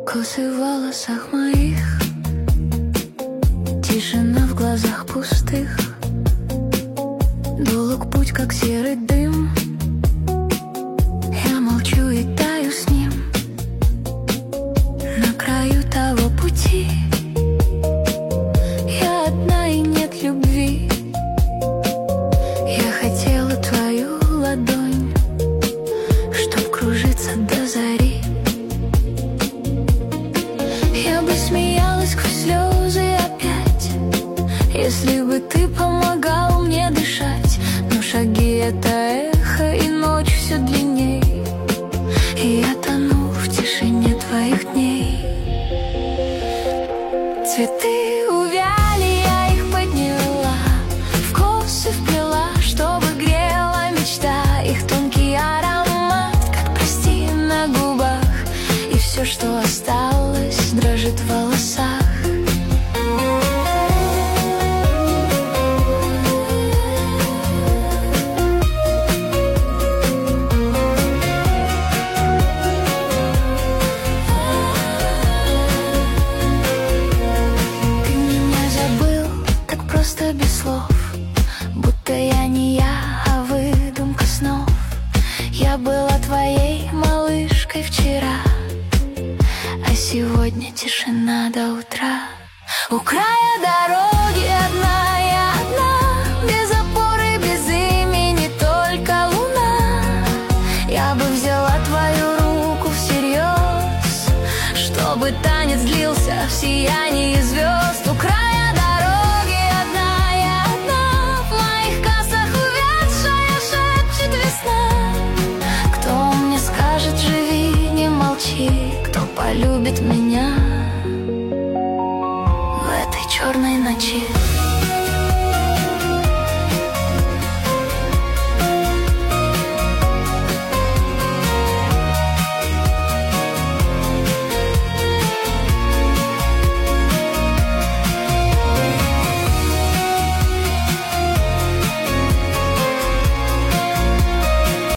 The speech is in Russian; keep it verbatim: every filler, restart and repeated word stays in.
Косы в волосах моих, тишина в глазах пустых. Долг путь, как серый дым. Я молчу и таю с ним на краю того пути. Я одна и нет любви. Я хотела твою ладонь, чтоб кружиться до зари. Я бы смеялась сквозь слезы опять, если бы ты помогал мне дышать. Но шаги — это эхо, и ночь все длинней, и я тону в тишине твоих дней. Цветы увяли, я их подняла, в косы вплела, чтобы грела мечта. Их тонкий аромат, как прости на губах, и все, что осталось, дрожит в волосах. Ты меня забыл так просто без слов, будто я не я, а выдумка снов. Я была твоей малышкой вчера, а сегодня тишина до утра. У края дороги одна я одна, без опоры, без имени, только луна. Я бы взяла твою руку всерьез, чтобы танец длился в сиянии звезд. У края дороги одна я одна, в моих косах увядшая шепчет весна. Кто мне скажет живи, не молчи, кто полюбит меня в этой черной ночи?